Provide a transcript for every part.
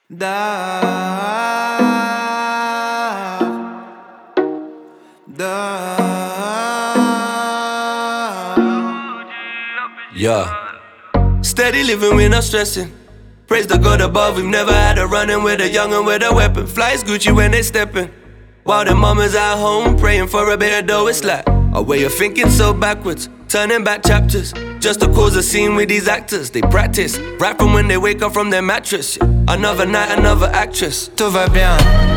Yeah. Steady living, we're not stressing. Praise the God above, we've never had a run-in with a young'un with a weapon. Flies Gucci when they steppin', while the mama's at home praying for a bit of dough. It's like a way of thinking so backwards, turning back chapters just to cause a scene with these actors. They practice right from when they wake up from their mattress. Another night, another actress. Tout va bien,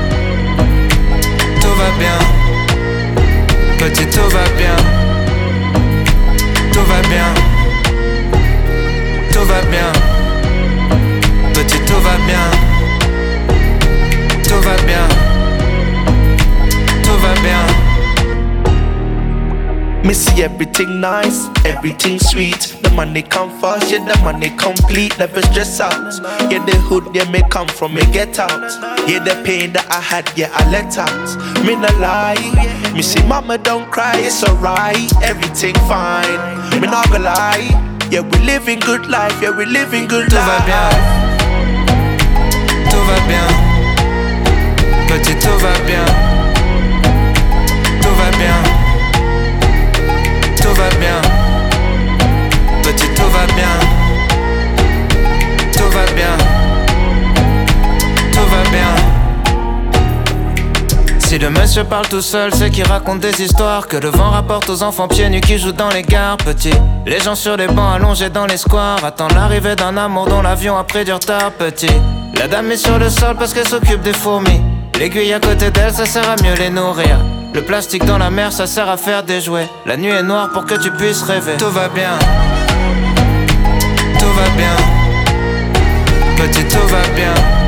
tout va bien, petit tout va bien, tout va bien, tout va bien, petit tout va bien, tout va bien, tout va bien. Me see everything nice, everything sweet. The money come fast, yeah, the money complete. Never stress out. Yeah, the hood, yeah, me come from, me get out. Yeah, the pain that I had, yeah, I let out. Me no lie. Me see mama don't cry, it's alright. Everything fine. Me not gonna lie. Yeah, we living good life, yeah, we living good Tout life. va bien, tout va bien, petit tout va bien, tout va bien. Tout va bien, petit tout va bien, tout va bien, tout va bien. Si le monsieur parle tout seul, c'est qu'il raconte des histoires que le vent rapporte aux enfants pieds nus qui jouent dans les gares. Petit, les gens sur les bancs allongés dans les squares attendent l'arrivée d'un amour dont l'avion a pris du retard. Petit, la dame est sur le sol parce qu'elle s'occupe des fourmis. L'aiguille à côté d'elle, ça sert à mieux les nourrir. Le plastique dans la mer, ça sert à faire des jouets. La nuit est noire pour que tu puisses rêver. Tout va bien, tout va bien, petit tout va bien.